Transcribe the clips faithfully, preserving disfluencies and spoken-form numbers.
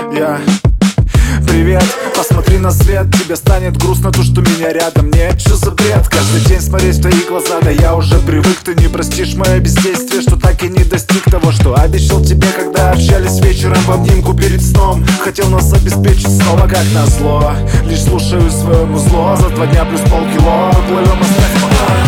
Я Привет, посмотри на свет, тебе станет грустно то, что меня рядом нет. Чё за бред? Каждый день смотреть в твои глаза, да я уже привык. Ты не простишь мое бездействие, что так и не достиг того, что обещал тебе, когда общались вечером в обнимку перед сном. Хотел нас обеспечить снова, как назло. Лишь слушаю свое музло, за два дня плюс полкило. Плывем, оставь покой.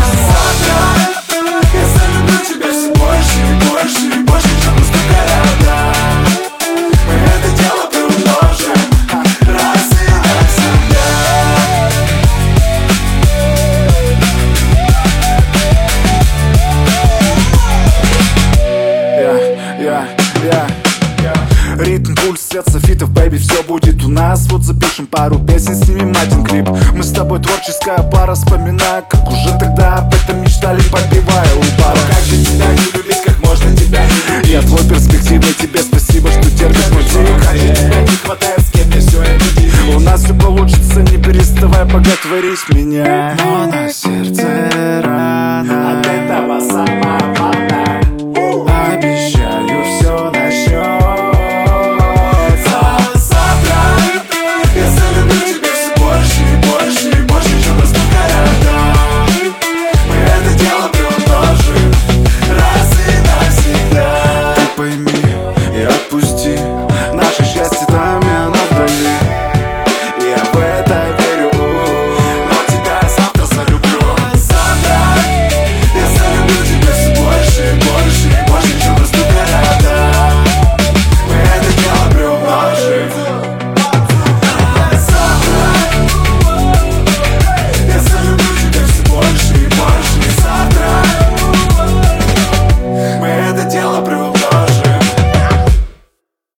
Я залюблю тебя все больше и больше и больше, чем просто города. Мы это дело приумножим. Ритм, пульс, свет софитов, бэйби, все будет у нас. Вот запишем пару песен, снимем один клип. Мы с тобой творческая пара, вспоминаю, как уже тогда об этом мечтали, подбивая у бара. Как же тебя не любить, как можно тебя не любить? Я твой перспективный, тебе спасибо, что терпишь мой тик. Как же тебя не хватает, с кем мне все это делить? У нас все получится, не переставай боготворить меня.